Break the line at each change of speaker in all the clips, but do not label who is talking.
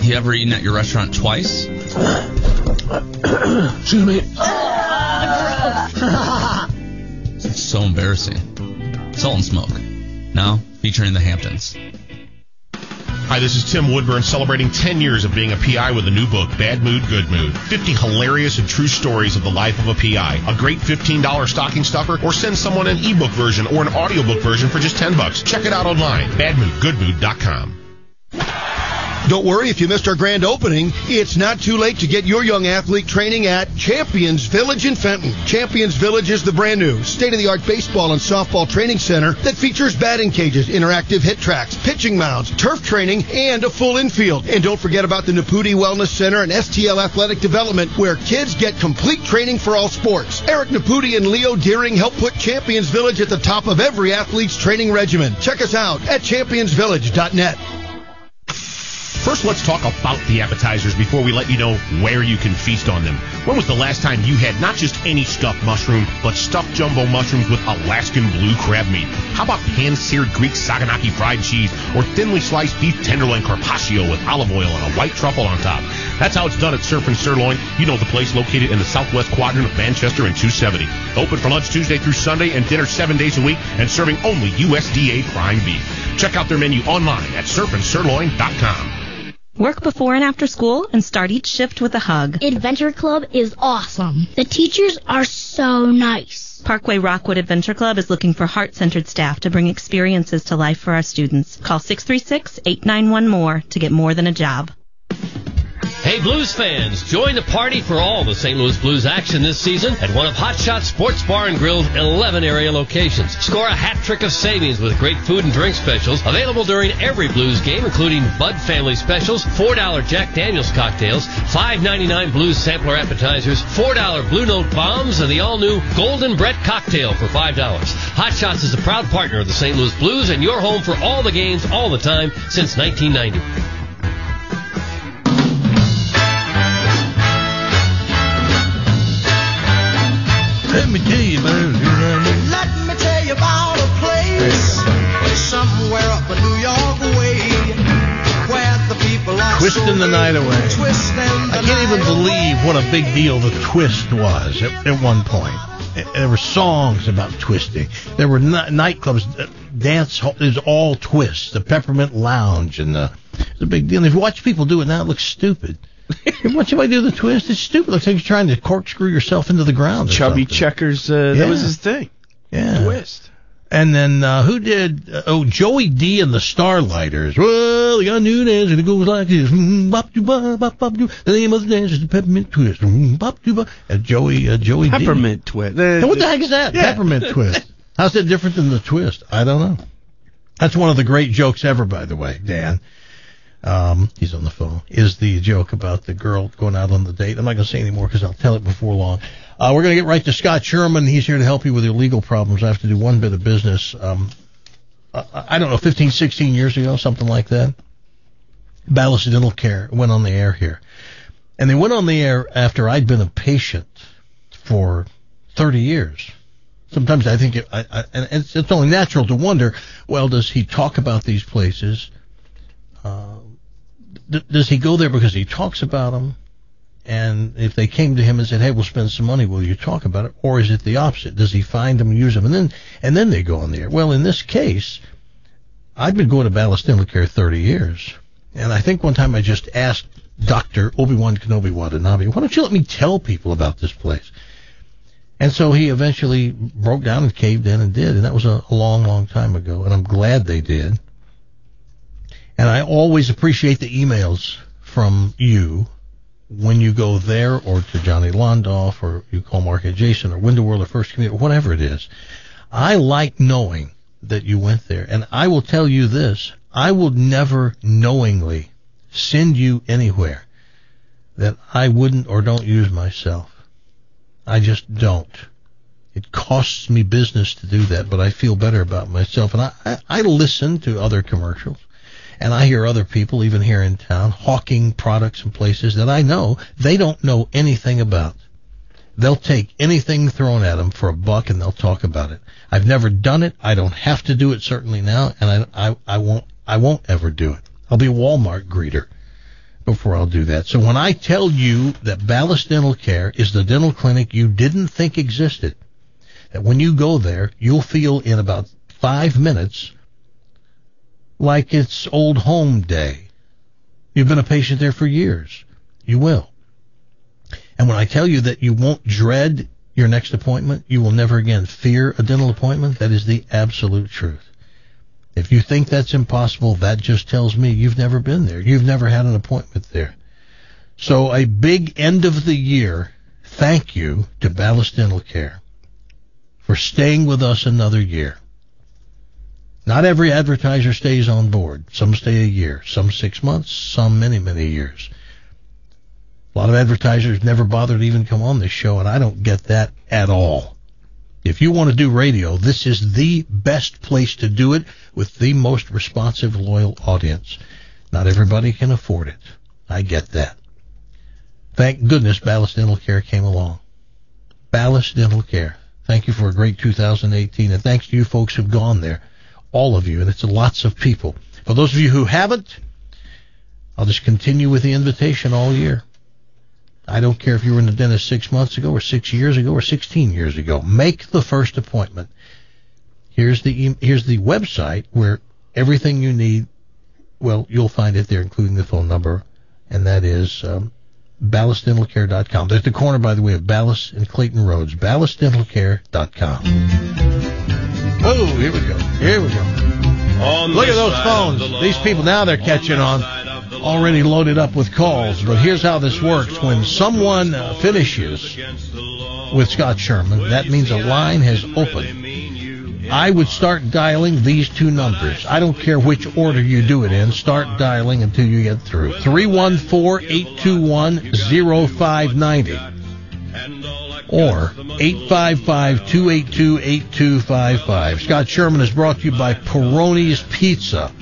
you ever eaten at your restaurant twice?
Excuse me.
It's so embarrassing. Salt and Smoke. Now featuring the Hamptons.
Hi, this is Tim Woodburn, celebrating 10 years of being a PI with a new book, Bad Mood, Good Mood. 50 hilarious and true stories of the life of a PI. A great $15 stocking stuffer, or send someone an ebook version or an audiobook version for just $10. Check it out online, badmoodgoodmood.com.
Don't worry if you missed our grand opening. It's not too late to get your young athlete training at Champions Village in Fenton. Champions Village is the brand new state-of-the-art baseball and softball training center that features batting cages, interactive hit tracks, pitching mounds, turf training, and a full infield. And don't forget about the Naputi Wellness Center and STL Athletic Development, where kids get complete training for all sports. Eric Naputi and Leo Deering help put Champions Village at the top of every athlete's training regimen. Check us out at championsvillage.net.
First, let's talk about the appetizers before we let you know where you can feast on them. When was the last time you had not just any stuffed mushroom, but stuffed jumbo mushrooms with Alaskan blue crab meat? How about pan-seared Greek saganaki fried cheese or thinly sliced beef tenderloin carpaccio with olive oil and a white truffle on top? That's how it's done at Surf and Sirloin. You know the place located in the southwest quadrant of Manchester and 270. Open for lunch Tuesday through Sunday and dinner 7 days a week and serving only USDA prime beef. Check out their menu online at surfandsirloin.com.
Work before and after school and start each shift with a hug.
Adventure Club is awesome. The teachers are so nice.
Parkway Rockwood Adventure Club is looking for heart-centered staff to bring experiences to life for our students. Call 636-891-MORE to get more than a job.
Hey Blues fans, join the party for all the St. Louis Blues action this season at one of Hot Shot Sports Bar and Grill's 11 area locations. Score a hat trick of savings with great food and drink specials available during every Blues game, including Bud Family Specials, $4 Jack Daniels cocktails, $5.99 Blues sampler appetizers, $4 Blue Note bombs, and the all-new Golden Brett cocktail for $5. Hot Shots is a proud partner of the St. Louis Blues and your home for all the games all the time since 1990.
Let me tell you about a place somewhere up in New York way where the people are
Twisting the night away. I can't even believe what a big deal the twist was at one point. There were songs about twisting. There were nightclubs, dance is all twist. The Peppermint Lounge and it's a big deal. And if you watch people do it now, it looks stupid. Watch somebody do the twist. It's stupid. It looks like you're trying to corkscrew yourself into the ground.
Chubby Checkers, that was his thing.
Yeah.
Twist.
And then who did? Joey D and the Starlighters. Well, they got a new dance and it goes like this. The name of the dance is the Peppermint Twist. And Joey D.
Peppermint Twist.
And what the heck is that? Yeah. Peppermint Twist. How's that different than the twist? I don't know. That's one of the great jokes ever, by the way, Dan. He's on the phone, is the joke about the girl going out on the date. I'm not going to say any more because I'll tell it before long. We're going to get right to Scott Sherman. He's here to help you with your legal problems. I have to do one bit of business. I don't know, 15, 16 years ago, something like that. Ballast Dental Care went on the air here. And they went on the air after I'd been a patient for 30 years. Sometimes I think and it's only natural to wonder, well, does he talk about these places? Does he go there because he talks about them? And if they came to him and said, hey, we'll spend some money, will you talk about it? Or is it the opposite? Does he find them and use them? And then they go on the air. Well, in this case, I've been going to Ballast Dental Care 30 years. And I think one time I just asked Dr. Obi-Wan Kenobi Watanabe, why don't you let me tell people about this place? And so he eventually broke down and caved in and did. And that was a long, long time ago. And I'm glad they did. And I always appreciate the emails from you when you go there or to Johnny Londoff or you call Mark and Jason or Window World or First Community or whatever it is. I like knowing that you went there. And I will tell you this, I will never knowingly send you anywhere that I wouldn't or don't use myself. I just don't. It costs me business to do that, but I feel better about myself. And I listen to other commercials. And I hear other people, even here in town, hawking products in places that I know they don't know anything about. They'll take anything thrown at them for $1 and they'll talk about it. I've never done it. I don't have to do it certainly now, and I won't ever do it. I'll be a Walmart greeter. before I'll do that. So when I tell you that Ballast Dental Care is the dental clinic you didn't think existed, that when you go there, you'll feel in about 5 minutes like it's old home day. You've been a patient there for years. You will. And when I tell you that you won't dread your next appointment, you will never again fear a dental appointment, that is the absolute truth. If you think that's impossible, that just tells me you've never been there. You've never had an appointment there. So a big end of the year thank you to Ballast Dental Care for staying with us another year. Not every advertiser stays on board. Some stay a year, some 6 months, some many, many years. A lot of advertisers never bother to even come on this show, and I don't get that at all. If you want to do radio, this is the best place to do it with the most responsive, loyal audience. Not everybody can afford it. I get that. Thank goodness Ballast Dental Care came along. Ballast Dental Care. Thank you for a great 2018, and thanks to you folks who've gone there. All of you, and it's lots of people. For those of you who haven't, I'll just continue with the invitation all year. I don't care if you were in the dentist 6 months ago or 6 years ago or 16 years ago. Make the first appointment. Here's the website where everything you need, well, you'll find it there, including the phone number, and that is ballastdentalcare.com. They're at the corner, by the way, of Ballast and Clayton Roads. ballastdentalcare.com. Oh, here we go. Here we go. Look at those phones. These people, now they're catching on. Already loaded up with calls. But here's how this works. When someone finishes with Scott Sherman, that means a line has opened. I would start dialing these two numbers. I don't care which order you do it in. Start dialing until you get through. 314-821-0590. Or 855-282-8255. Scott Sherman is brought to you by Peroni's Pizza.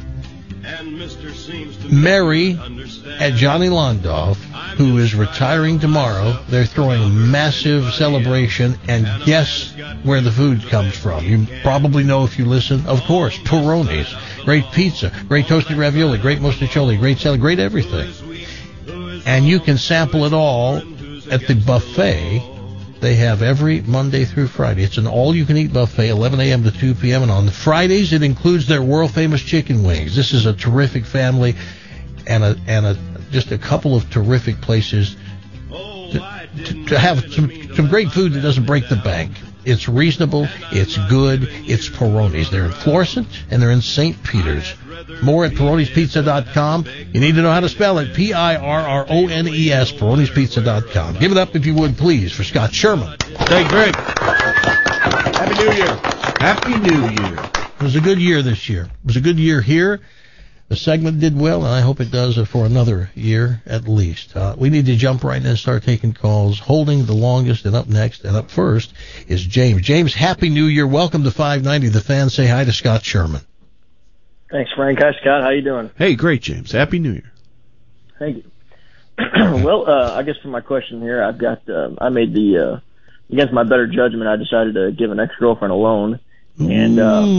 Mary at Johnny Londoff, who is retiring tomorrow, they're throwing a massive celebration, and guess where the food comes from. You probably know if you listen. Of course, Peroni's. Great pizza, great toasted ravioli, great mostaccioli, great salad, great everything. And you can sample it all at the buffet they have every Monday through Friday. It's an all-you-can-eat buffet, 11 a.m. to 2 p.m. And on the Fridays, it includes their world-famous chicken wings. This is a terrific family and just a couple of terrific places to have some great food that doesn't break the bank. It's reasonable. It's good. It's Peroni's. They're in Florissant, and they're in St. Peters. More at Peroni'sPizza.com. You need to know how to spell it. P-I-R-R-O-N-E-S, Peroni'sPizza.com. Give it up, if you would, please, for Scott Sherman.
Thank Greg. Happy New Year. Happy New Year.
It was a good year this year. It was a good year here. The segment did well, and I hope it does for another year at least. We need to jump right in and start taking calls. Holding the longest and up next and up first is James. James, Happy New Year. Welcome to 590. The fans say hi to Scott Sherman.
Thanks, Frank. Hi, Scott. How you doing?
Hey, great, James. Happy New Year.
Thank you. Well, I guess for my question here, I've got, I made the, against my better judgment, I decided to give an ex-girlfriend a loan. And,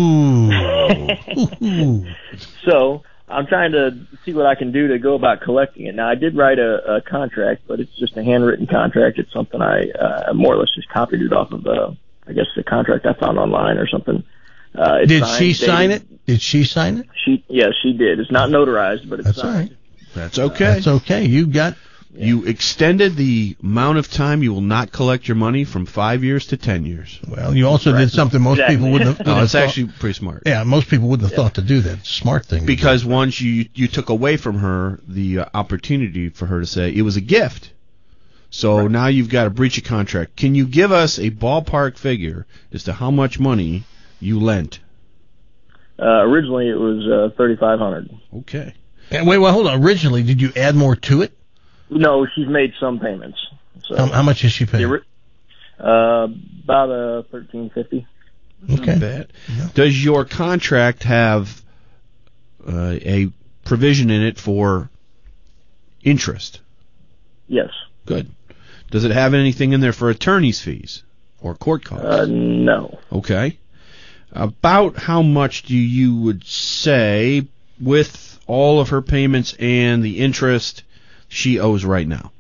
so I'm trying to see what I can do to go about collecting it. Now, I did write a contract, but it's just a handwritten contract. It's something I more or less just copied it off of, I guess, the contract I found online or something.
Did she sign it? Did she sign it?
Yes, she did. It's not notarized, but it's
That's
signed.
all right.
That's okay.
That's okay.
You extended the amount of time you will not collect your money from 5 years to 10 years.
Well, you also did something most people wouldn't have.
No, it's actually pretty smart.
Yeah, most people wouldn't have thought to do that. Smart thing.
Because once you took away from her the opportunity for her to say it was a gift. So now you've got a breach of contract. Can you give us a ballpark figure as to how much money you lent?
Originally, it was $3,500.
Okay.
And wait, hold on. Originally, did you add more to it?
No, she's made some payments. So
how much has she paid?
About $1,350.
Okay.
Not bad. Yeah. Does your contract have a provision in it for interest?
Yes.
Good. Does it have anything in there for attorney's fees or court costs?
No.
Okay. About how much do you would say, with all of her payments and the interest,
she owes right now?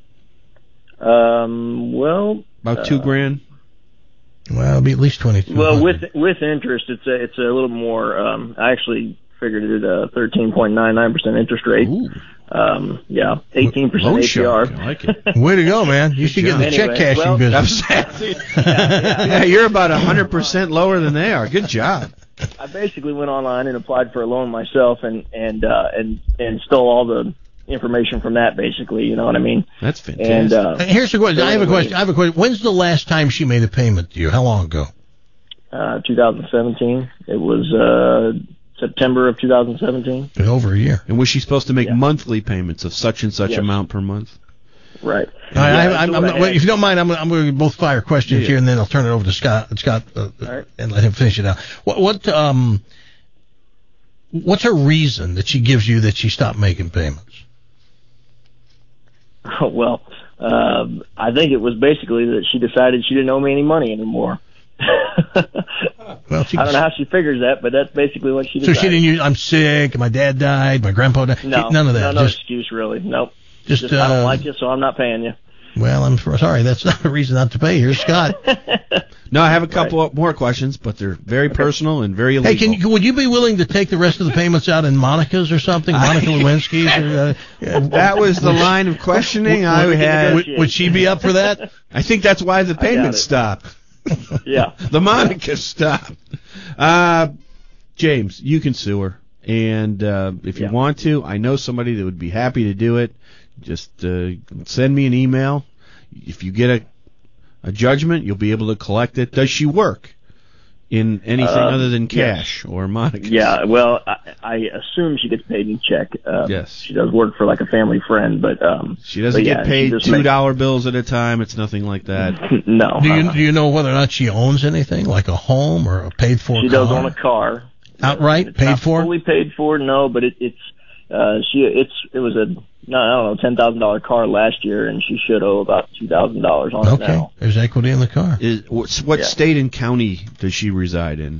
Well,
about $2,000.
Well, it'll be at least 22.
Well, with interest, it's a little more. I actually figured it at a 13.99% interest rate.
Ooh.
18%
Loan shark.
APR.
I like it.
Way to go, man! You should get in the check cashing business.
Yeah, you're about 100% lower than they are. Good job.
I basically went online and applied for a loan myself, and stole all the information from that. Basically, you know what I mean?
That's fantastic.
And
here's the question. I have a question. When's the last time she made a payment to you? How long ago?
2017. It was September of 2017.
Over a year.
And was she supposed to make monthly payments of such and such amount per month?
Right.
If you don't mind, I'm going to both fire questions here, and then I'll turn it over to Scott. And let him finish it out. What's her reason that she gives you that she stopped making payments?
Well, I think it was basically that she decided she didn't owe me any money anymore.
Well,
I don't know how she figures that, but that's basically what she decided.
So she didn't use, I'm sick, my dad died, my grandpa died.
No,
none of that.
No excuse, really. Nope. Just I don't like you, so I'm not paying you.
Well, I'm sorry. That's not a reason not to pay. Here's Scott.
No, I have a couple more questions, but they're very personal and very illegal.
Hey, would you be willing to take the rest of the payments out in Monica's or something? Monica Lewinsky's?
That was the line of questioning I had.
Would she be up for that?
I think that's why the payments stopped.
Yeah.
The Monica stopped. James, you can sue her. And if you want to, I know somebody that would be happy to do it. Just send me an email. If you get a judgment, you'll be able to collect it. Does she work in anything other than cash or Monica?
Yeah, well, I assume she gets paid in check.
Yes.
She does work for like a family friend, but
she doesn't get paid $2 bills at a time. It's nothing like that.
No.
Do you know whether or not she owns anything, like a home or a paid for car?
She does own a car.
Outright paid for?
Fully paid for, no, but it was a $10,000 car last year, and she should owe about $2,000 on it now.
There's equity in the car.
What state and county does she reside in?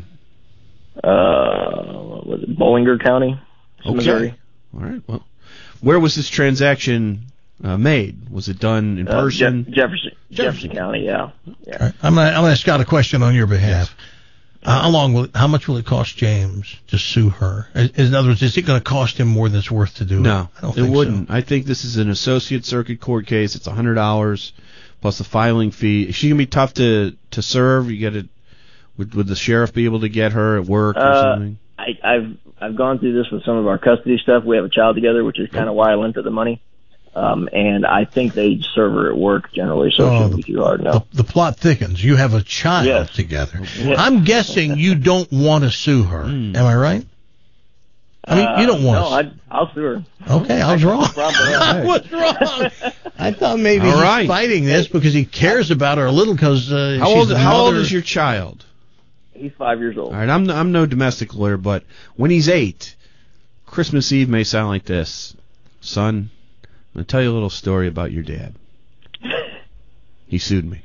Was it Bollinger County, Missouri?
All right. Well, where was this transaction made? Was it done in person?
Jefferson County. Yeah.
Right. I'm gonna ask Scott a question on your behalf. Yes. How much will it cost James to sue her? In other words, is it going to cost him more than it's worth to do?
No,
I don't think
it wouldn't.
So.
I think this is an associate circuit court case. It's $100 plus the filing fee. Is she going to be tough to serve? You get it. Would the sheriff be able to get her at work or something?
I've gone through this with some of our custody stuff. We have a child together, which is kind of why I lent her the money. And I think they serve her at work generally, so it shouldn't be too hard. No.
The plot thickens. You have a child together. Yes. I'm guessing you don't want to sue her. Am I right? I mean, you don't want to.
No, I'll sue her.
Okay, I was wrong. I was wrong. I thought maybe he's fighting this because he cares about her a little because
How old is your child?
He's 5 years old.
All right, I'm no domestic lawyer, but when he's 8, Christmas Eve may sound like this. Son, I'm going to tell you a little story about your dad. He sued me.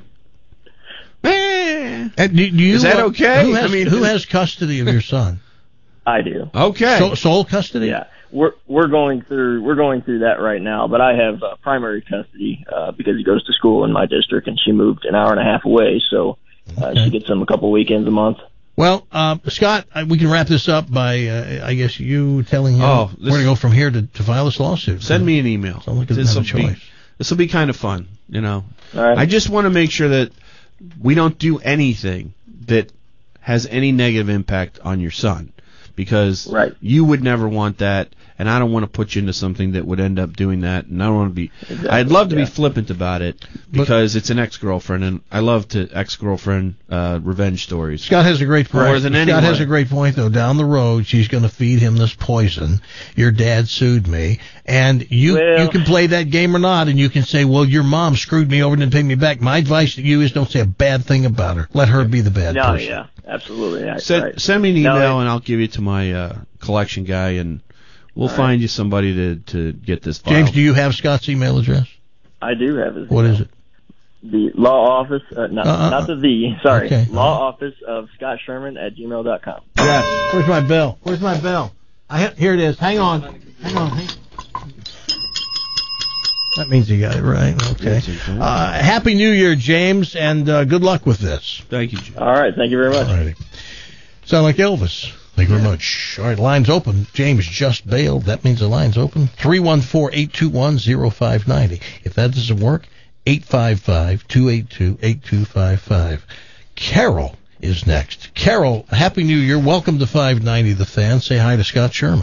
Is that okay?
Who has custody of your son?
I do.
Okay.
Sole custody?
Yeah. We're going through that right now, but I have primary custody because he goes to school in my district, and she moved an hour and a half away, so she gets him a couple weekends a month.
Well, Scott, we can wrap this up by, I guess, you telling him where to go from here to file this lawsuit.
Send me an email.
This
will be kind of fun, you know.
All right.
I just want to make sure that we don't do anything that has any negative impact on your son, because you would never want that, and I don't want to put you into something that would end up doing that, and I don't want to be. Exactly. I'd love to be flippant about it because it's an ex-girlfriend, and I love to ex-girlfriend revenge stories.
Scott has a great point.
More than anyone.
Scott has a great point, though. Down the road, she's going to feed him this poison. Your dad sued me, and you can play that game or not, and you can say, well, your mom screwed me over and didn't pay me back. My advice to you is don't say a bad thing about her. Let her be the bad person.
Yeah, absolutely.
Send me an email, and I'll give it to my collection guy, and we'll find you somebody to get this filed.
James, do you have Scott's email address?
I do have his email.
What is it?
The law office, not the law office of Scott Sherman at gmail.com.
Yes. Where's my bell? Here it is. Hang on. That means he got it right. Okay. Happy New Year, James, and good luck with this.
Thank you, James.
All right. Thank you very much.
All righty. Sound like Elvis. Thank you very much. All right, line's open. James just bailed. That means the line's open. 314-821-0590. If that doesn't work, 855-282-8255. Carol is next. Carol, Happy New Year. Welcome to 590 The Fan. Say hi to Scott Sherman.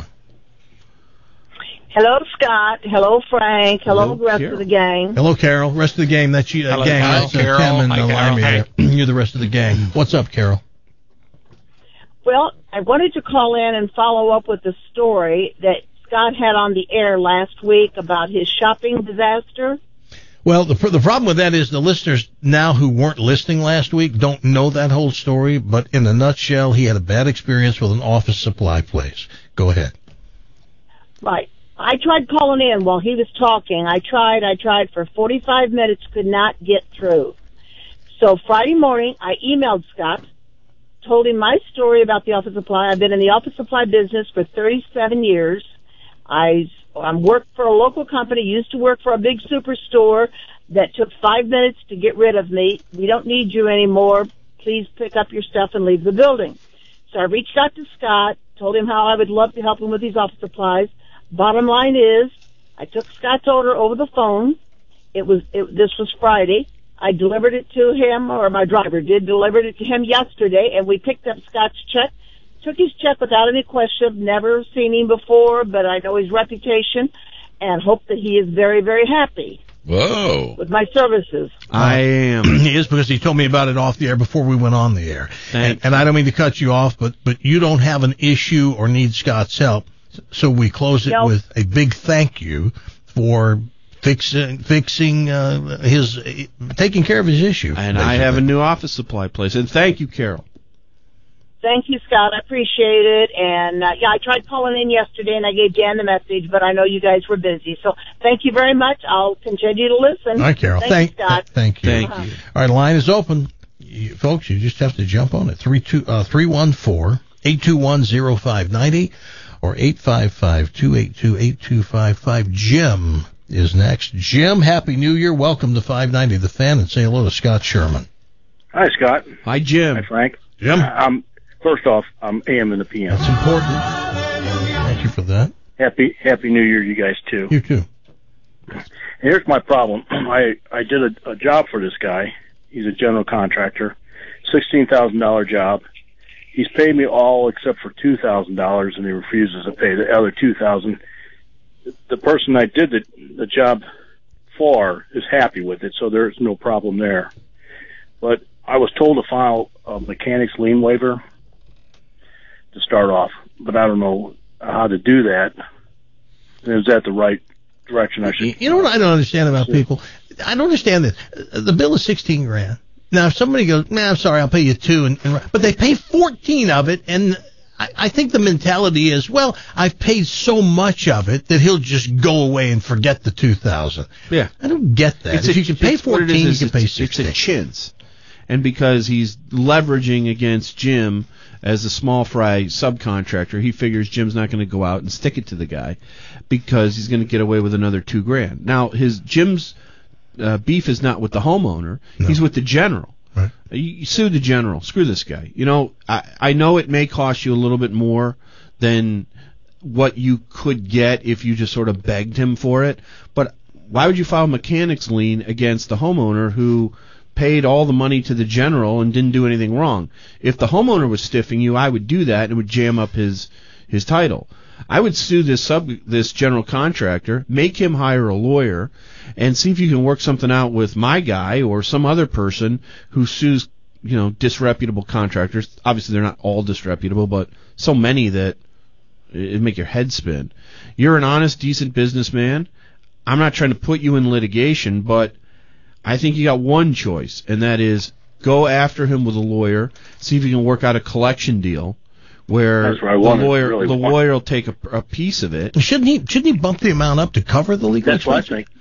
Hello, Scott. Hello, Frank. Hello, the rest
Carol.
of the gang.
Hello, Carol. Rest of the gang. That's you,
Hello,
gang.
Carol.
That's
Carol.
Tim and
Hi, Carol.
Limey
Hi.
there. You're the rest of the gang. What's up, Carol?
Well, I wanted to call in and follow up with the story that Scott had on the air last week about his shopping disaster.
Well, the problem with that is the listeners now who weren't listening last week don't know that whole story, but in a nutshell, he had a bad experience with an office supply place. Go ahead.
Right. I tried calling in while he was talking. I tried for 45 minutes, could not get through. So Friday morning, I emailed Scott, told him my story about the office supply. I've been in the office supply business for 37 years. I worked for a local company, used to work for a big superstore that took 5 minutes to get rid of me. We don't need you anymore. Please pick up your stuff and leave the building. So I reached out to Scott, told him how I would love to help him with these office supplies. Bottom line is, I took Scott's order over the phone. This was Friday. I delivered it to him, or my driver delivered it to him yesterday, and we picked up Scott's check. Took his check without any question. Never seen him before, but I know his reputation, and hope that he is very, very happy.
Whoa.
With my services.
I am. He is, because he told me about it off the air before we went on the air. And I don't mean to cut you off, but you don't have an issue or need Scott's help. So we close it with a big thank you for fixing his, taking care of his issue.
And I have a new office supply place. And thank you, Carol.
Thank you, Scott. I appreciate it. And, I tried calling in yesterday, and I gave Dan the message, but I know you guys were busy. So thank you very much. I'll continue to listen.
All right, Carol.
Thank you, Scott.
Thank you. All right, the line is open. Folks, you just have to jump on it. 314-821-0590 or 855-282-8255. Jim is next. Jim, Happy New Year. Welcome to 590 The Fan, and say hello to Scott Sherman.
Hi, Scott.
Hi, Jim.
Hi, Frank.
Jim.
First off, I'm AM and the PM.
That's important. Thank you for that.
Happy New Year, you guys, too.
You too.
Here's my problem. I did a job for this guy. He's a general contractor. $16,000 job. He's paid me all except for $2,000, and he refuses to pay the other $2,000. The person I did the job for is happy with it, so there's no problem there. But I was told to file a mechanic's lien waiver to start off, but I don't know how to do that. Is that the right direction I should?
You know what I don't understand about people? I don't understand this. The bill is $16,000. Now, if somebody goes, "Man, I'm sorry, I'll pay you $2,000," but they pay 14 of it, and I think the mentality is, well, I've paid so much of it that he'll just go away and forget the $2,000.
Yeah,
I don't get that. If you can pay 14, you can pay 16.
It's a chintz, and because he's leveraging against Jim as a small fry subcontractor, he figures Jim's not going to go out and stick it to the guy because he's going to get away with another $2,000. Now, Jim's beef is not with the homeowner; he's with the general.
Right.
You sue the general. Screw this guy. You know, I know it may cost you a little bit more than what you could get if you just sort of begged him for it, but why would you file a mechanic's lien against the homeowner who paid all the money to the general and didn't do anything wrong? If the homeowner was stiffing you, I would do that and it would jam up his title. I would sue this general contractor, make him hire a lawyer, and see if you can work something out with my guy or some other person who sues, disreputable contractors. Obviously, they're not all disreputable, but so many that it'd make your head spin. You're an honest, decent businessman. I'm not trying to put you in litigation, but I think you got one choice, and that is go after him with a lawyer, see if you can work out a collection deal where the lawyer will take a piece of it.
Shouldn't he bump the amount up to cover the legal expenses?
What I think.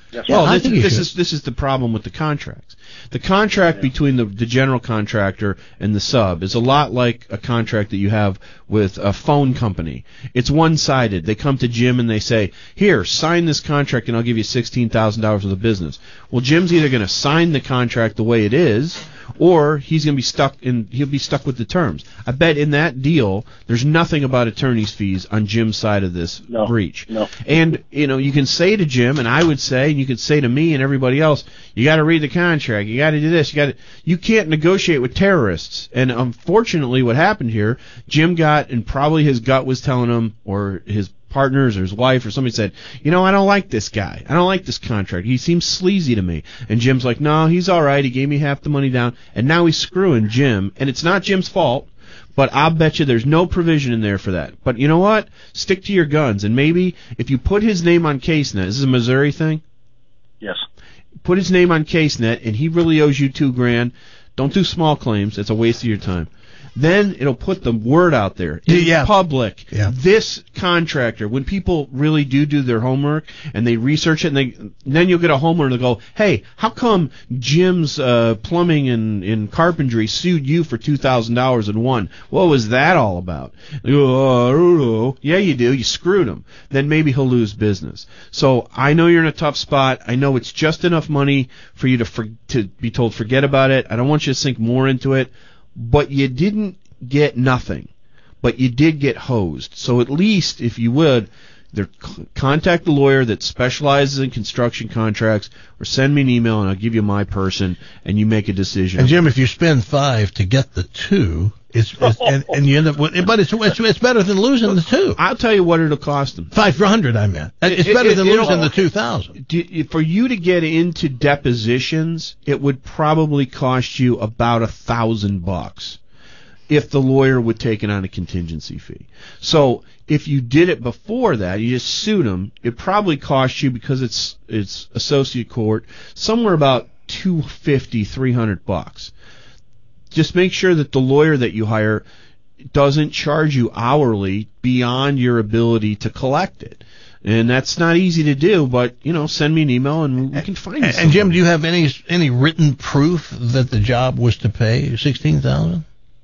Well, this is the problem with the contracts. The contract between the general contractor and the sub is a lot like a contract that you have with a phone company. It's one-sided. They come to Jim and they say, "Here, sign this contract and I'll give you $16,000 worth of business." Well, Jim's either going to sign the contract the way it is, or he'll be stuck with the terms. I bet in that deal there's nothing about attorney's fees on Jim's side of this breach.
No.
And you can say to Jim, and I would say, and you could say to me and everybody else, you got to read the contract. You got to do this. You can't negotiate with terrorists. And unfortunately, what happened here, Jim got, and probably his gut was telling him, or his partners or his wife or somebody said, I don't like this guy. I don't like this contract. He seems sleazy to me. And Jim's like, no, he's all right. He gave me half the money down. And now he's screwing Jim. And it's not Jim's fault, but I'll bet you there's no provision in there for that. But you know what? Stick to your guns. And maybe if you put his name on CaseNet, this is a Missouri thing?
Yes.
Put his name on CaseNet, and he really owes you $2,000. Don't do small claims. It's a waste of your time. Then it'll put the word out there in public. Yeah. This contractor, when people really do their homework and they research it, and then you'll get a homeowner to go, hey, how come Jim's plumbing and carpentry sued you for $2,000 and won? What was that all about? They go, I don't know. Yeah, you do. You screwed him. Then maybe he'll lose business. So I know you're in a tough spot. I know it's just enough money for you to be told forget about it. I don't want you to sink more into it. But you didn't get nothing, but you did get hosed. So at least, if you would, either contact the lawyer that specializes in construction contracts, or send me an email and I'll give you my person, and you make a decision.
And Jim, if you spend $5 to get the $2, and you end up with, but it's better than losing the $2.
I'll tell you what it'll cost them.
$500, I meant. It's better than losing the $2,000.
For you to get into depositions, it would probably cost you about $1,000 if the lawyer would take it on a contingency fee. So if you did it before that, you just sued him, it probably cost you, because it's associate court, somewhere about $250, $300. Just make sure that the lawyer that you hire doesn't charge you hourly beyond your ability to collect it. And that's not easy to do, but, send me an email and we can find you.
And Jim, do you have any written proof that the job was to pay $16,000?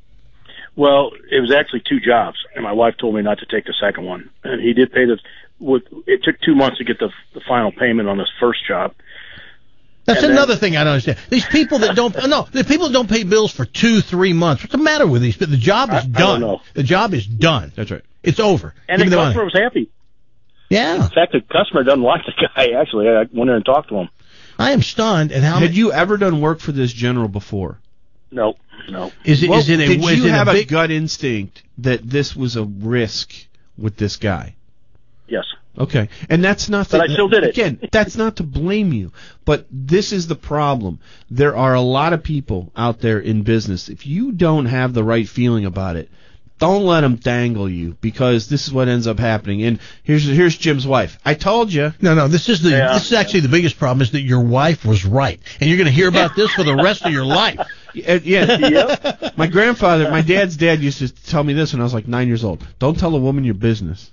Well, it was actually 2 jobs, and my wife told me not to take the second one. And he did pay it took 2 months to get the final payment on this first job.
That's another thing I don't understand. These people that don't pay bills for 2-3 months. What's the matter with these? The job is done.
I don't know.
The job is done.
That's right.
It's over.
And the customer was happy.
Yeah.
In fact, the customer doesn't like the guy, actually. I went in and talked to him.
I am stunned at how
Had you ever done work for this general before?
No.
Did you have a gut instinct that this was a risk with this guy?
Yes.
Okay, and that's not.
But I still did it.
Again, that's not to blame you, but this is the problem. There are a lot of people out there in business. If you don't have the right feeling about it, don't let them dangle you, because this is what ends up happening. And here's Jim's wife. I told you.
No. This is actually the biggest problem, is that your wife was right, and you're going to hear about this for the rest of your life.
Yeah. Yep. My dad's dad used to tell me this when I was like 9 years old. Don't tell a woman your business.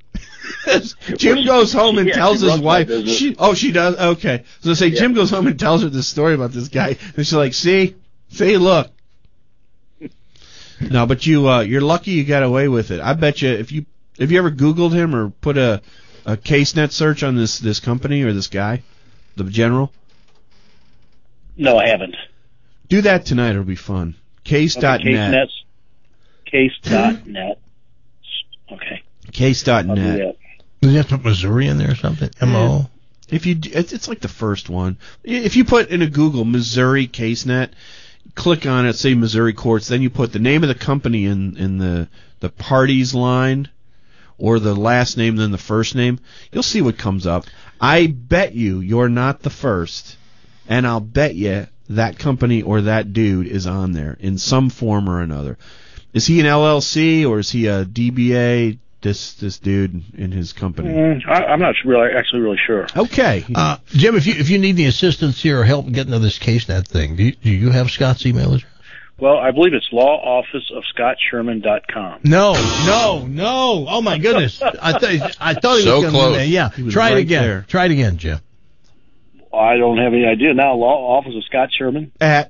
Jim goes home and tells his wife. She does? Okay. So say Jim goes home and tells her this story about this guy, and she's like, see, look. No, but you're lucky you got away with it. I bet you, have you ever Googled him or put a CaseNet search on this company or this guy, the general?
No, I haven't.
Do that tonight. It'll be fun. Case.net.
Case.net. Okay.
Case.net.
Does you have to put Missouri in there or something? M-O?
It's like the first one. If you put in a Google Missouri CaseNet, click on it, say Missouri Courts, then you put the name of the company in the parties line, or the last name, then the first name, you'll see what comes up. I bet you're not the first, and I'll bet you that company or that dude is on there in some form or another. Is he an LLC, or is he a DBA? This dude in his company.
I'm not really sure.
Okay,
Jim, if you need any assistance here or help getting to this CaseNet thing, do you have Scott's email address?
Well, I believe it's lawofficeofscottsherman.com.
No. Oh my goodness! I thought he was
so
going
close.
Yeah, try it again.
There.
Try it again, Jim.
I don't have any idea now. Law Office of Scott Sherman
at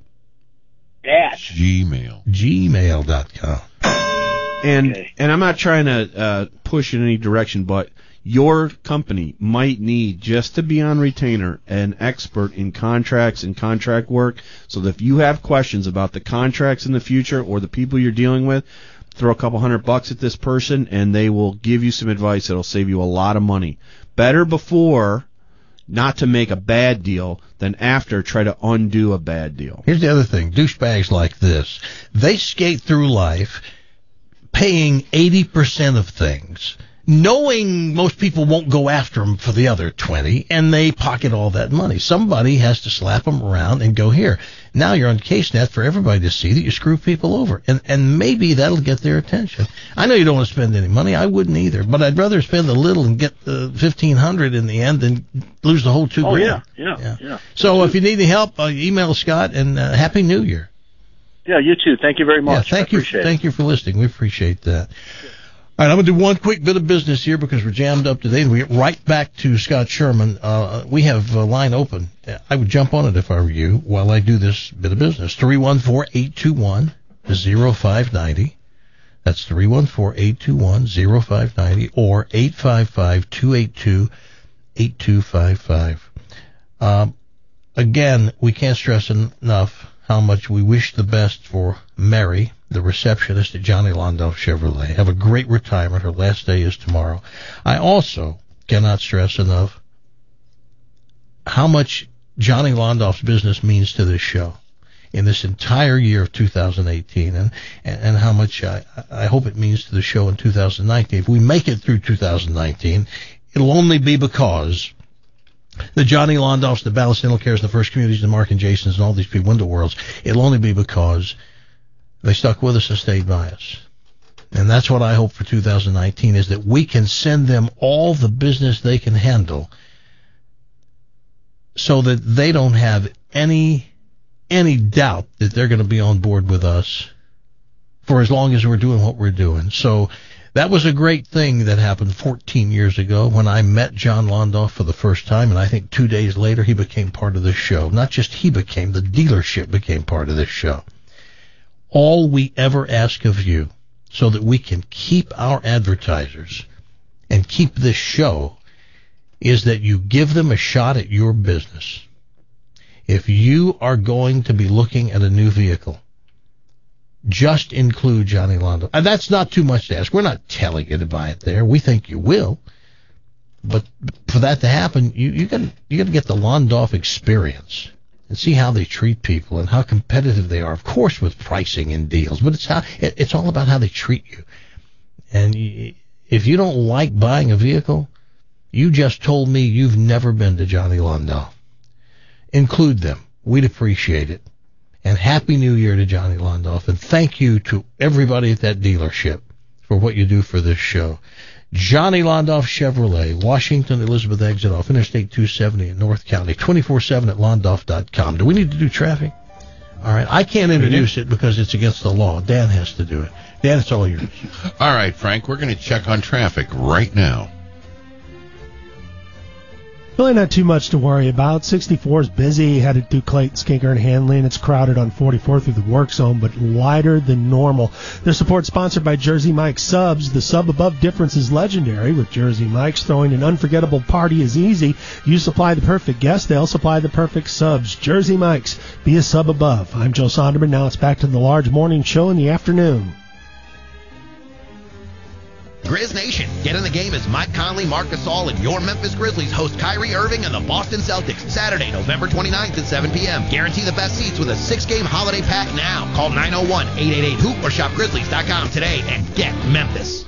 gmail.com.
And I'm not trying to push in any direction, but your company might need, just to be on retainer, an expert in contracts and contract work, so that if you have questions about the contracts in the future or the people you're dealing with, throw a couple $100 at this person and they will give you some advice that'll save you a lot of money. Better before not to make a bad deal than after try to undo a bad deal.
Here's the other thing. Douchebags like this, they skate through life paying 80% of things, knowing most people won't go after them for the other 20, and they pocket all that money. Somebody has to slap them around and go, here, now you're on CaseNet for everybody to see that you screw people over. And maybe that'll get their attention. I know you don't want to spend any money. I wouldn't either. But I'd rather spend a little and get the $1,500 in the end than lose the whole $2,000.
Yeah.
So if you need any help, email Scott, and Happy New Year.
Yeah, you too. Thank you very much.
Yeah, thank you for listening. We appreciate that. All right, I'm going to do one quick bit of business here because we're jammed up today. We get right back to Scott Sherman. We have a line open. I would jump on it if I were you while I do this bit of business. 314-821-0590. That's 314-821-0590 or 855-282-8255. Again, we can't stress enough how much we wish the best for Mary, the receptionist at Johnny Londoff Chevrolet. Have a great retirement. Her last day is tomorrow. I also cannot stress enough how much Johnny Londoff's business means to this show in this entire year of 2018, and how much I hope it means to the show in 2019. If we make it through 2019, it'll only be because the Johnny Londoffs, the Ballast Dental Cares, the First Communities, the Mark and Jasons, and all these people, Window Worlds, it'll only be because they stuck with us and stayed by us. And that's what I hope for 2019, is that we can send them all the business they can handle so that they don't have any doubt that they're going to be on board with us for as long as we're doing what we're doing. So that was a great thing that happened 14 years ago when I met John Londoff for the first time, and I think 2 days later he became part of this show. Not just he became, the dealership became part of this show. All we ever ask of you, so that we can keep our advertisers and keep this show, is that you give them a shot at your business. If you are going to be looking at a new vehicle, just include Johnny Londoff. And that's not too much to ask. We're not telling you to buy it there. We think you will. But for that to happen, you got to get the Londoff experience and see how they treat people and how competitive they are. Of course, with pricing and deals, but it's all about how they treat you. And if you don't like buying a vehicle, you just told me you've never been to Johnny Londoff. Include them. We'd appreciate it. And Happy New Year to Johnny Londoff. And thank you to everybody at that dealership for what you do for this show. Johnny Londoff Chevrolet, Washington Elizabeth exit off Interstate 270 in North County, 24/7 at Londoff.com. Do we need to do traffic? All right. I can't introduce it because it's against the law. Dan has to do it. Dan, it's all yours.
All right, Frank, we're going to check on traffic right now.
Really not too much to worry about. 64 is busy, headed through Clayton, Skinker, and Hanley. It's crowded on 44 through the work zone, but lighter than normal. Their support sponsored by Jersey Mike's Subs. The sub above difference is legendary. With Jersey Mike's, throwing an unforgettable party is easy. You supply the perfect guest, they'll supply the perfect subs. Jersey Mike's, be a sub above. I'm Joe Sonderman. Now it's back to the large morning show in the afternoon.
Grizz Nation, get in the game as Mike Conley, Mark Gasol, and your Memphis Grizzlies host Kyrie Irving and the Boston Celtics Saturday, November 29th at 7 p.m. Guarantee the best seats with a 6-game holiday pack now. Call 901-888-HOOP or shop Grizzlies.com today and get Memphis.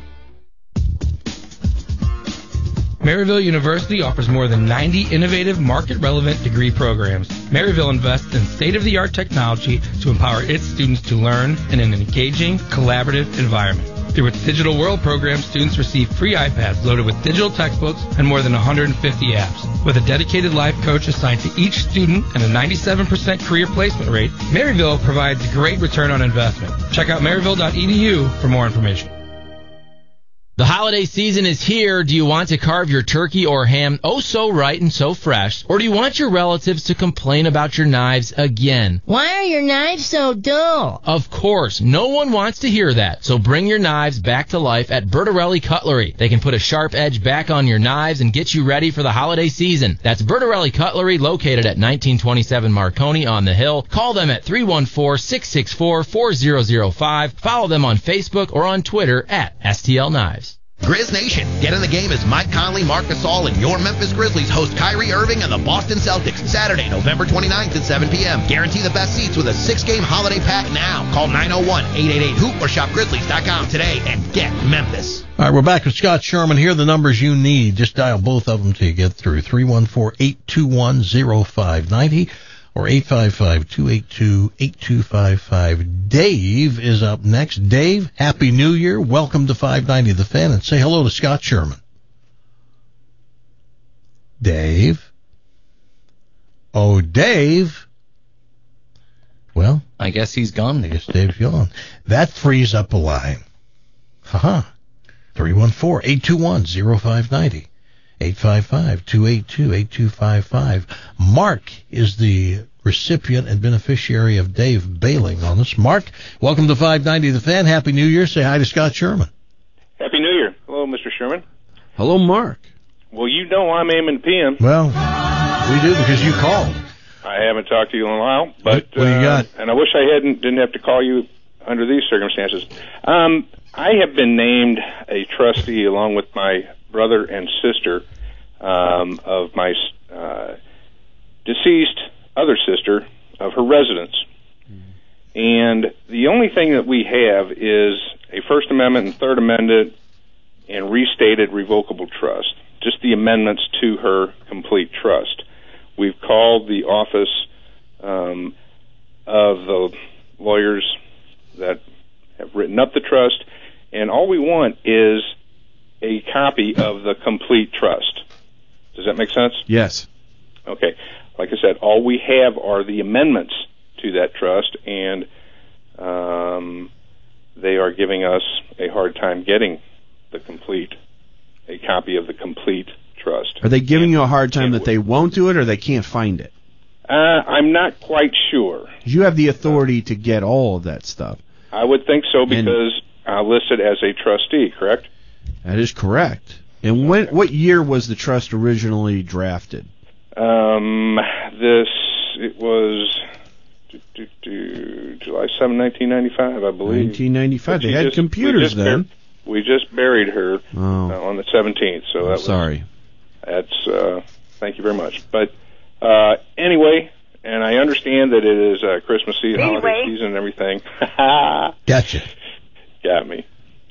Maryville University offers more than 90 innovative, market-relevant degree programs. Maryville invests in state-of-the-art technology to empower its students to learn in an engaging, collaborative environment. Through its Digital World program, students receive free iPads loaded with digital textbooks and more than 150 apps. With a dedicated life coach assigned to each student and a 97% career placement rate, Maryville provides a great return on investment. Check out maryville.edu for more information.
The holiday season is here. Do you want to carve your turkey or ham oh so right and so fresh? Or do you want your relatives to complain about your knives again?
Why are your knives so dull?
Of course, no one wants to hear that. So bring your knives back to life at Bertarelli Cutlery. They can put a sharp edge back on your knives and get you ready for the holiday season. That's Bertarelli Cutlery, located at 1927 Marconi on the Hill. Call them at 314-664-4005. Follow them on Facebook or on Twitter at STL Knives.
Grizz Nation, get in the game as Mike Conley, Mark Gasol, and your Memphis Grizzlies host Kyrie Irving and the Boston Celtics Saturday, November 29th at 7 p.m. Guarantee the best seats with a 6-game holiday pack now. Call 901-888-HOOP or shopgrizzlies.com today and get Memphis.
All right, we're back with Scott Sherman. Here are the numbers you need. Just dial both of them till you get through. 314-821-0590 or 855-282-8255. Dave is up next. Dave, Happy New Year. Welcome to 590 The Fan, and say hello to Scott Sherman. Dave? Oh, Dave? Well,
I guess he's gone.
I guess Dave's gone. That frees up a line. 314-821-0590. 855-282-8255. Mark is the recipient and beneficiary of Dave bailing on us. Mark, welcome to 590 The Fan. Happy New Year. Say hi to Scott Sherman.
Happy New Year. Hello, Mr. Sherman.
Hello, Mark.
Well, you know I'm aiming to PM.
Well, we do because you called.
I haven't talked to you in a while, but
what do you got?
And I wish I didn't have to call you under these circumstances. I have been named a trustee along with my brother and sister of my deceased other sister of her residence. And the only thing that we have is a First Amendment and Third Amendment and restated revocable trust, just the amendments to her complete trust. We've called the office of the lawyers that have written up the trust, and all we want is a copy of the complete trust. Does that make sense?
Yes.
Okay. Like I said, all we have are the amendments to that trust, and they are giving us a hard time getting a copy of the complete trust.
Are they giving you a hard time that they won't do it or they can't find it?
I'm not quite sure.
You have the authority to get all of that stuff.
I would think so because listed as a trustee, correct?
That is correct. And what year was the trust originally drafted?
It was July 7, 1995, I believe.
1995. They had computers then.
We just buried her on the 17th. So
sorry.
That's thank you very much. But anyway, and I understand that it is Christmas season, holiday season, and everything.
Gotcha.
Got me.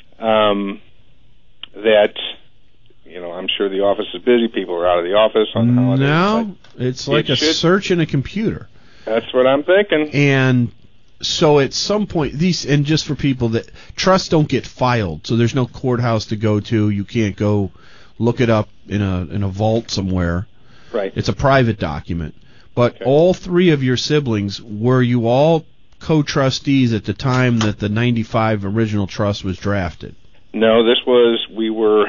That. I'm sure the office is busy. People are out of the office on the holidays.
No, it's like a search in a computer.
That's what I'm thinking.
And so at some point, and just for people that trusts don't get filed, so there's no courthouse to go to. You can't go look it up in a vault somewhere.
Right.
It's a private document. But all three of your siblings, were you all co-trustees at the time that the 95 original trust was drafted?
No, we were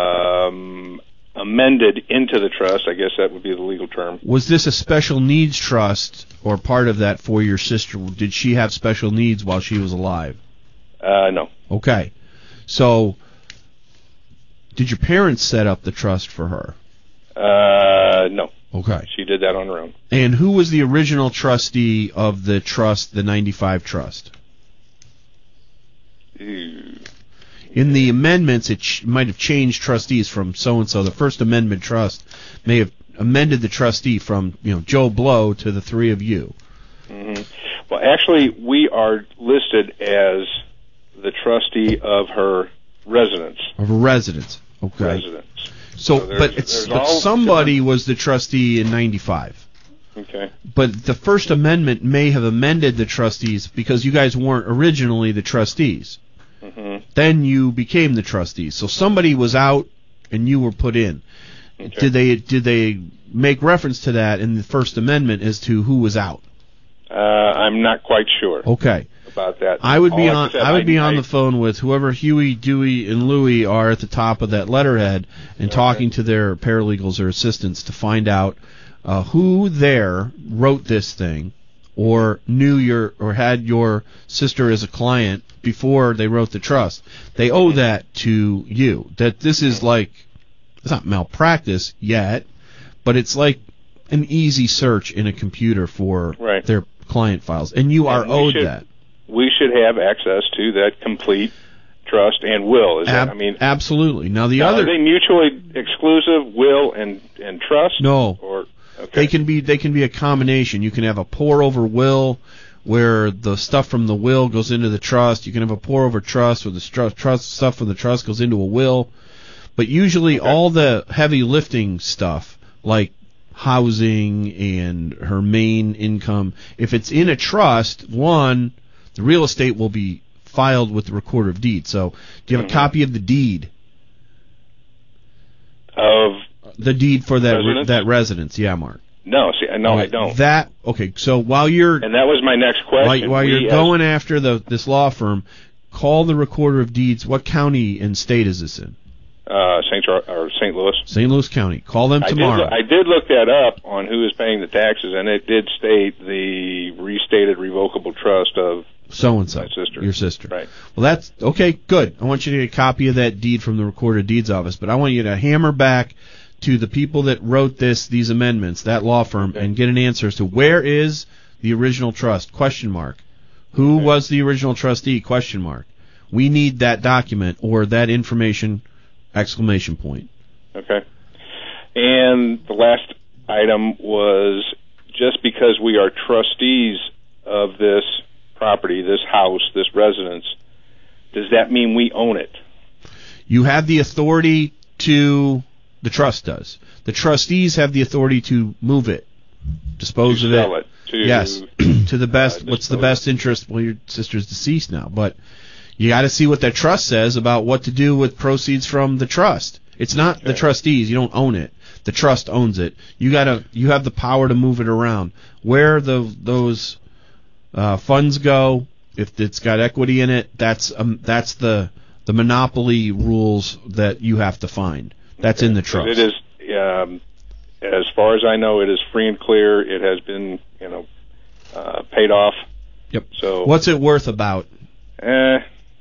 amended into the trust. I guess that would be the legal term.
Was this a special needs trust or part of that for your sister? Did she have special needs while she was alive?
No.
Okay. So, did your parents set up the trust for her?
No.
Okay.
She did that on her own.
And who was the original trustee of the trust, the 95 trust? In the amendments, it might have changed trustees from so-and-so. The First Amendment trust may have amended the trustee from, Joe Blow to the three of you.
Mm-hmm. Well, actually, we are listed as the trustee of her residence.
Of her residence. Okay.
Residence.
But somebody was the trustee in 95.
Okay.
But the First Amendment may have amended the trustees because you guys weren't originally the trustees.
Mm-hmm.
Then you became the trustees. So somebody was out and you were put in.
Okay.
Did they make reference to that in the First Amendment as to who was out?
I'm not quite sure.
Okay.
about that.
I would be
All
on.
said,
I would be on the phone with whoever Huey, Dewey, and Louie are at the top of that letterhead, and talking to their paralegals or assistants to find out who there wrote this thing, or had your sister as a client before they wrote the trust. They owe that to you. That this is like, it's not malpractice yet, but it's like an easy search in a computer for their client files, and you are owed that.
We should have access to that complete trust and will. Is that, I mean,
absolutely. Now
are they mutually exclusive, will and trust?
No.
Or
They can be a combination. You can have a pour over will where the stuff from the will goes into the trust. You can have a pour over trust where the trust stuff from the trust goes into a will. But usually all the heavy lifting stuff, like housing and her main income, if it's in a trust, the real estate will be filed with the recorder of deeds. So do you have a copy of the deed?
Of
the deed for that
residence?
That residence, yeah, Mark.
No, I don't.
So while you're
and that was my next question.
While you're going after this law firm, call the recorder of deeds. What county and state is this in?
St. Louis.
St. Louis County. Call them tomorrow.
I did look that up on who is paying the taxes, and it did state the restated revocable trust of
so-and-so,
my sister.
Your sister.
Right.
Well, that's okay. Good. I want you to get a copy of that deed from the recorder of deeds office, but I want you to hammer back to the people that wrote these amendments, that law firm, and get an answer as to where is the original trust? Question mark. Who was the original trustee? Question mark. We need that document or that information! Exclamation point.
Okay. And the last item was, just because we are trustees of this property, this house, this residence, does that mean we own it?
You have the authority to. The trust does. The trustees have the authority to move it, dispose of it.
Sell it.
Yes, to the best. What's the best interest? Well, your sister's deceased now, but you got to see what that trust says about what to do with proceeds from the trust. It's not the trustees. You don't own it. The trust owns it. You have the power to move it around. Where those funds go, if it's got equity in it, that's the monopoly rules that you have to find. That's in the trust.
It is, as far as I know, it is free and clear. It has been, paid off.
Yep.
So
what's it worth about?
I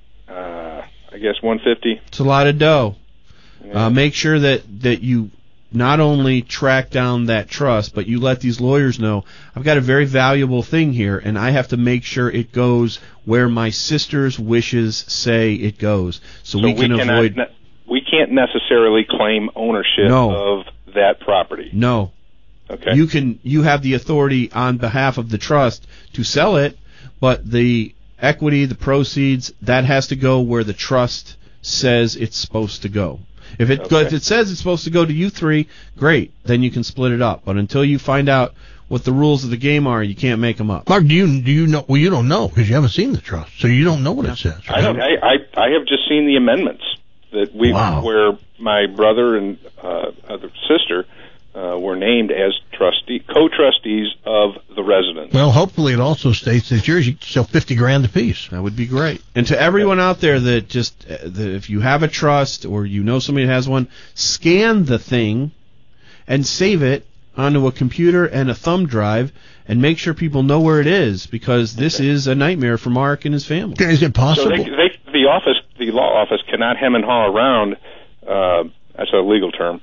guess $150.
It's a lot of dough. Yeah. Make sure that you not only track down that trust, but you let these lawyers know, I've got a very valuable thing here, and I have to make sure it goes where my sister's wishes say it goes, so we can avoid.
We can't necessarily claim ownership of that property.
No.
Okay.
You have the authority on behalf of the trust to sell it, but the equity, the proceeds, that has to go where the trust says it's supposed to go. If it says it's supposed to go to you three, great, then you can split it up. But until you find out what the rules of the game are, you can't make them up.
Mark, do you know? Well, you don't know because you haven't seen the trust, so you don't know what it says. Right?
I have just seen the amendments that where my brother and other sister were named as co-trustees of the residence.
Well, hopefully it also states that yours, you can sell $50,000 a piece.
That would be great. And to everyone out there that if you have a trust or you know somebody that has one, scan the thing and save it onto a computer and a thumb drive and make sure people know where it is, because this is a nightmare for Mark and his family.
Is it possible?
So the law office cannot hem and haw around, that's a legal term,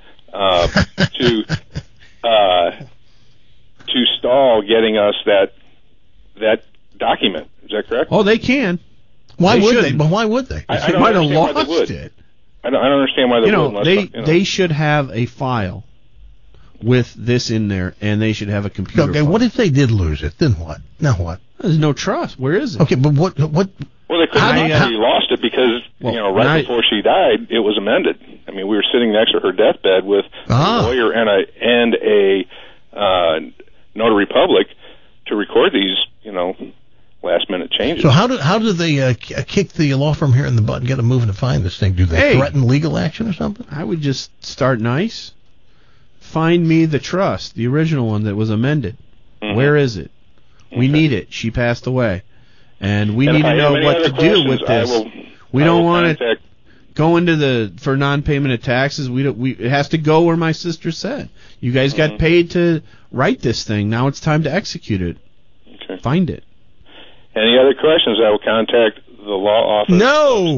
to stall getting us that document. Is that correct?
Oh, they can.
Why would they? But why would they?
I
might have lost it.
I don't understand why they would.
They should have a file with this in there, and they should have a computer.
Okay,
file.
what if they did lose it? Then what? Now what?
There's no trust. Where is it?
Okay, but what?
Well, they couldn't have lost it because right before she died, it was amended. I mean, we were sitting next to her deathbed with a lawyer and a notary public to record these, last minute changes.
So how do they kick the law firm here in the butt and get them moving to find this thing? Do they threaten legal action or something?
I would just start nice. Find me the trust, the original one that was amended. Mm-hmm. Where is it? We need it. She passed away. And we need to know what to do with this. We don't want to go into for non-payment of taxes. It has to go where my sister said. You guys got paid to write this thing. Now it's time to execute it.
Okay.
Find it.
Any other questions? I will contact the law office.
No,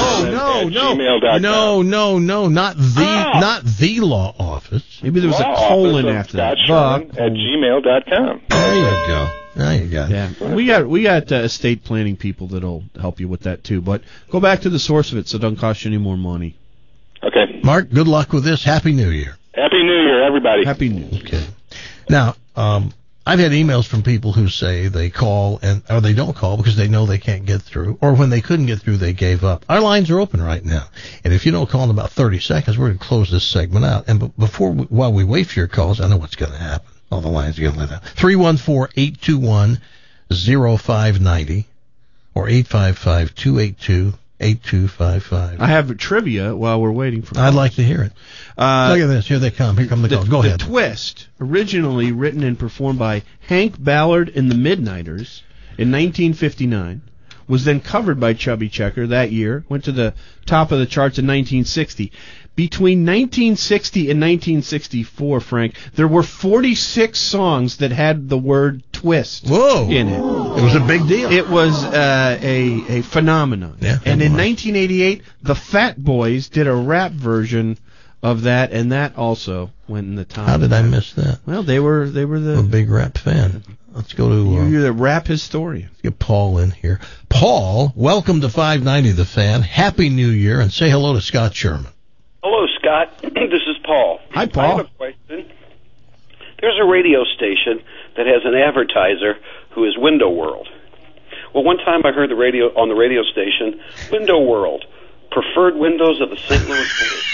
not the law office.
Maybe there was a colon after that.
At gmail.com.
There you go. Now you got it.
Yeah, we got estate planning people that'll help you with that too. But go back to the source of it, so it doesn't cost you any more money.
Okay.
Mark, good luck with this. Happy New Year.
Happy New Year, everybody.
Happy New Year.
Okay. Now, I've had emails from people who say they call or they don't call because they know they can't get through, or when they couldn't get through, they gave up. Our lines are open right now, and if you don't call in about 30 seconds, we're going to close this segment out. And while we wait for your calls, I know what's going to happen. All the lines are going to let out. 314-821-0590 or 855-282-8255.
I have trivia while we're waiting for calls.
I'd like to hear it. Look at this. Here they come. Here come the calls. Go ahead.
The Twist, originally written and performed by Hank Ballard and the Midnighters in 1959, was then covered by Chubby Checker that year, went to the top of the charts in 1960. Between 1960 and 1964, Frank, there were 46 songs that had the word twist in it.
It was a big deal.
It was a phenomenon.
Yeah,
and in 1988, the Fat Boys did a rap version of that, and that also went in the top.
How did I miss that?
Well, they were
I'm a big rap fan. Let's go to...
You're the rap historian.
Let's get Paul in here. Paul, welcome to 590 The Fan. Happy New Year, and say hello to Scott Sherman.
Hello, Scott. This is Paul.
Hi, Paul.
I have a question. There's a radio station that has an advertiser who is Window World. Well, one time I heard on the radio station, Window World, preferred windows of the St. Louis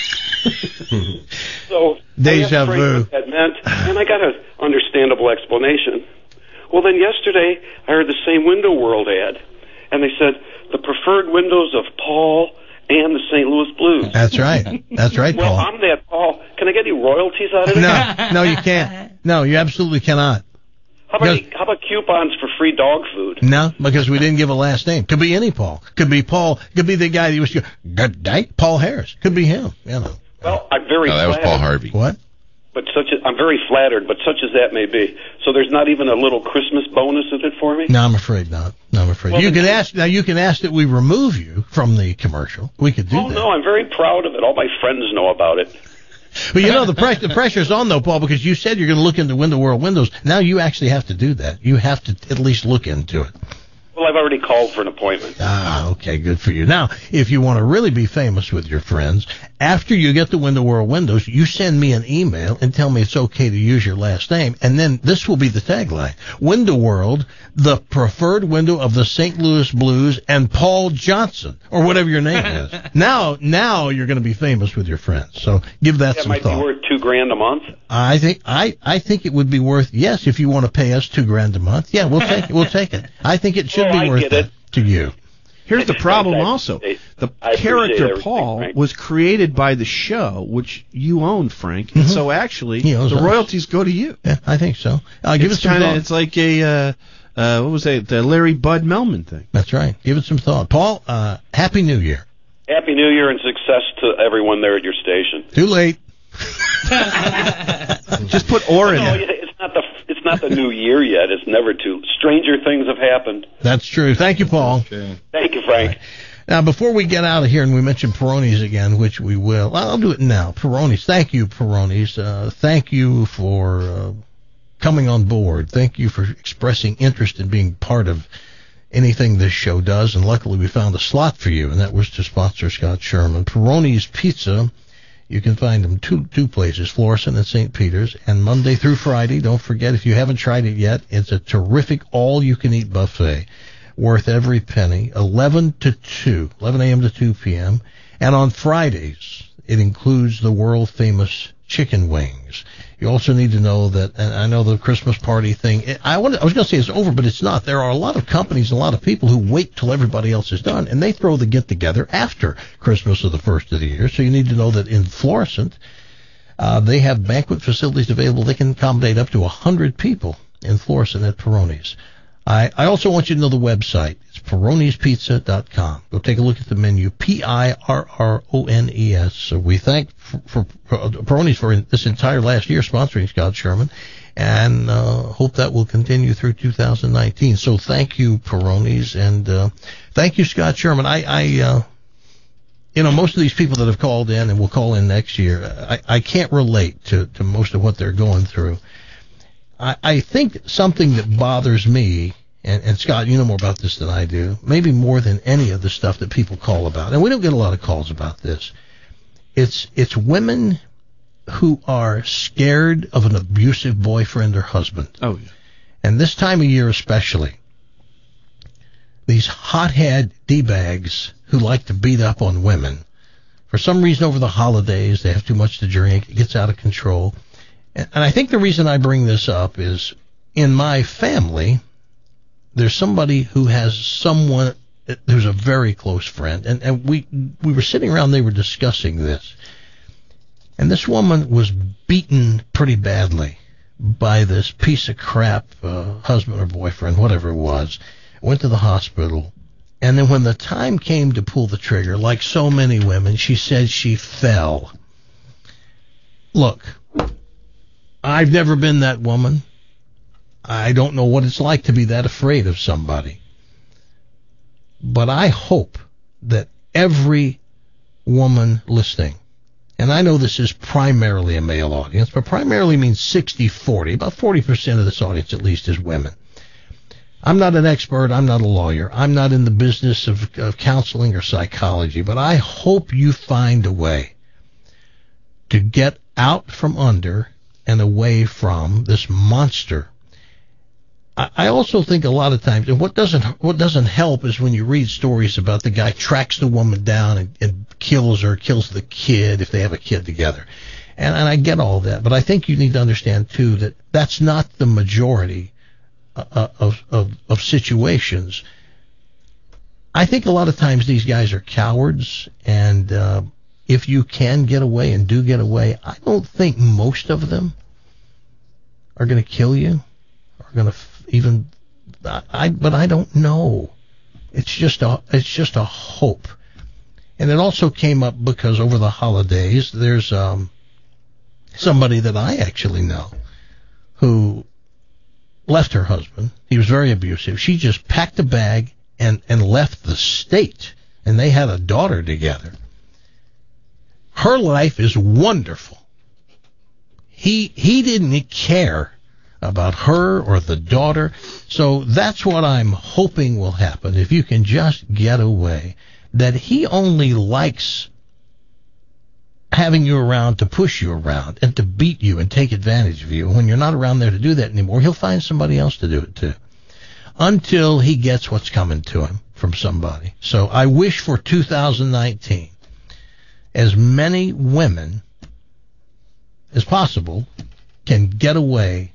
Blues. So
Deja vu.
What that meant, and I got an understandable explanation. Well, then yesterday I heard the same Window World ad, and they said the preferred windows of Paul and the St. Louis Blues.
That's right. That's right,
well,
Paul.
I'm that Paul. Can I get any royalties out of it?
No, you can't. No, you absolutely cannot.
How about coupons for free dog food?
No, because we didn't give a last name. Could be any Paul. Could be Paul. Could be the guy that was good day, Paul Harris. Could be him. You know.
Well, I'm very.
No, that was Paul Harvey.
What?
But I'm very flattered. But such as that may be, so there's not even a little Christmas bonus in it for me.
No, I'm afraid not. No, I'm afraid.
Well,
You can ask that we remove you from the commercial. We could do that.
Oh no, I'm very proud of it. All my friends know about it.
But you know the pressure's on though, Paul, because you said you're going to look into Window World windows. Now you actually have to do that. You have to at least look into it.
Well, I've already called for an appointment.
Ah, okay, good for you. Now, if you want to really be famous with your friends, after you get the Window World windows, you send me an email and tell me it's okay to use your last name, and then this will be the tagline. Window World, the preferred window of the St. Louis Blues and Paul Johnson, or whatever your name is. Now you're going to be famous with your friends, so give that some thought.
That might be worth $2,000 a month.
I think it would be worth, yes, if you want to pay us $2,000 a month. Yeah, we'll take it. We'll take it. I think it should be worth that to you.
Here's the problem also. The character Paul was created by the show, which you own, Frank. And so actually, the royalties go to you.
Yeah, I think so. Give it some thought.
It's like a, what was it, the Larry Bud Melman thing.
That's right. Give it some thought. Paul, Happy New Year.
Happy New Year and success to everyone there at your station.
Too late.
Just put or in it.
It's not the new year yet. It's never too. Stranger things have happened.
That's true. Thank you, Paul.
Okay. Thank you, Frank.
Right. Now, before we get out of here and we mention Peroni's again, which we will, I'll do it now. Peroni's. Thank you, Peroni's. Thank you for coming on board. Thank you for expressing interest in being part of anything this show does. And luckily, we found a slot for you, and that was to sponsor Scott Sherman. Peroni's Pizza. You can find them two places, Florissant and St. Peter's, and Monday through Friday. Don't forget, if you haven't tried it yet, it's a terrific all-you-can-eat buffet, worth every penny, 11 a.m. to 2 p.m. And on Fridays, it includes the world-famous chicken wings. You also need to know that, and I know the Christmas party thing, I was going to say it's over, but it's not. There are a lot of companies and a lot of people who wait till everybody else is done, and they throw the get-together after Christmas or the first of the year. So you need to know that in Florissant, they have banquet facilities available. They can accommodate up to 100 people in Florissant at Peroni's. I also want you to know the website. It's Peroni'sPizza.com. Go take a look at the menu, Pirrones. So we thank for Peroni's for this entire last year sponsoring Scott Sherman, and hope that will continue through 2019. So thank you, Peroni's, and thank you, Scott Sherman. Most of these people that have called in and will call in next year, I can't relate to most of what they're going through. I think something that bothers me, and Scott, you know more about this than I do, maybe more than any of the stuff that people call about, and we don't get a lot of calls about this. It's women who are scared of an abusive boyfriend or husband.
Oh, yeah.
And this time of year especially, these hothead D-bags who like to beat up on women. For some reason over the holidays, they have too much to drink, it gets out of control. And I think the reason I bring this up is, in my family, there's somebody who has someone who's a very close friend, and we were sitting around, they were discussing this, and this woman was beaten pretty badly by this piece of crap husband or boyfriend, whatever it was. Went to the hospital, and then when the time came to pull the trigger, like so many women, she said she fell. Look, I've never been that woman. I don't know what it's like to be that afraid of somebody. But I hope that every woman listening, and I know this is primarily a male audience, but primarily means 60-40. About 40% of this audience at least is women. I'm not an expert. I'm not a lawyer. I'm not in the business of counseling or psychology, but I hope you find a way to get out from under and away from this monster. I also think a lot of times, and what doesn't help is when you read stories about the guy tracks the woman down and kills her, kills the kid if they have a kid together. And I get all that, but I think you need to understand too that that's not the majority of situations. I think a lot of times these guys are cowards, and if you can get away and do get away, I don't think most of them are going to kill you, are going to but I don't know. It's just a hope. And it also came up because over the holidays, there's somebody that I actually know who left her husband. He was very abusive. She just packed a bag and left the state, and they had a daughter together. Her life is wonderful. He didn't care about her or the daughter. So that's what I'm hoping will happen, if you can just get away. That he only likes having you around to push you around and to beat you and take advantage of you. When you're not around there to do that anymore, he'll find somebody else to do it too, until he gets what's coming to him from somebody. So I wish for 2019 as many women as possible can get away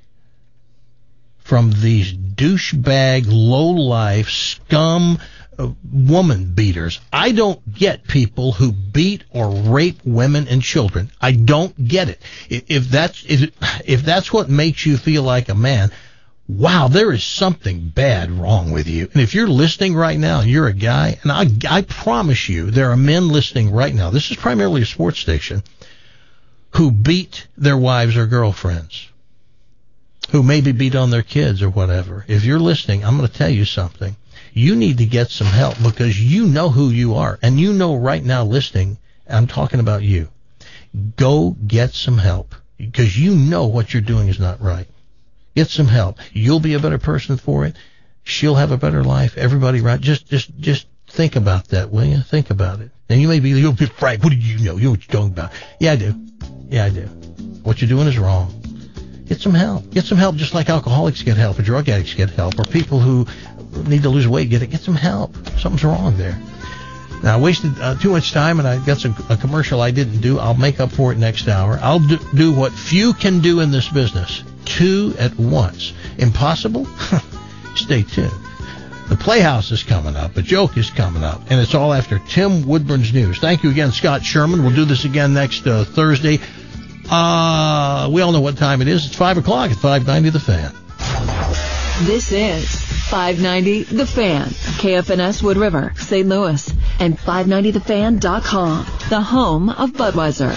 from these douchebag, low-life, scum woman beaters. I don't get people who beat or rape women and children. I don't get it. If that's what makes you feel like a man, wow, there is something bad wrong with you. And if you're listening right now and you're a guy, and I promise you there are men listening right now, this is primarily a sports station, who beat their wives or girlfriends, who maybe beat on their kids or whatever. If you're listening, I'm going to tell you something. You need to get some help, because you know who you are. And you know right now listening, I'm talking about you. Go get some help, because you know what you're doing is not right. Get some help. You'll be a better person for it. She'll have a better life. Everybody, right? Just think about that, will you? Think about it. And you'll be Frank, what do you know? You know what you're talking about. Yeah, I do. What you're doing is wrong. Get some help. Get some help, just like alcoholics get help, or drug addicts get help, or people who need to lose weight get some help. Something's wrong there. Now, I wasted too much time, and I got a commercial I didn't do. I'll make up for it next hour. I'll do what few can do in this business. 2 at once. Impossible? Stay tuned. The Playhouse is coming up. A joke is coming up. And it's all after Tim Woodburn's news. Thank you again, Scott Sherman. We'll do this again next Thursday. We all know what time it is. It's 5 o'clock at 590 The Fan.
This is 590 The Fan, KFNS Wood River, St. Louis, and 590thefan.com, the home of Budweiser.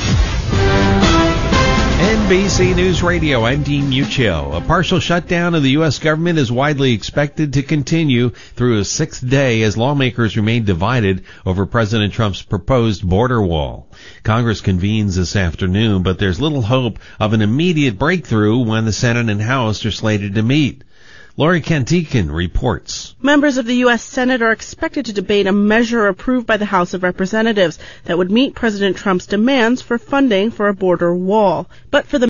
NBC News Radio, I'm Dean Muccio. A partial shutdown of the U.S. government is widely expected to continue through a sixth day as lawmakers remain divided over President Trump's proposed border wall. Congress convenes this afternoon, but there's little hope of an immediate breakthrough when the Senate and House are slated to meet. Lori Kantikin reports.
Members of the U.S. Senate are expected to debate a measure approved by the House of Representatives that would meet President Trump's demands for funding for a border wall. But for the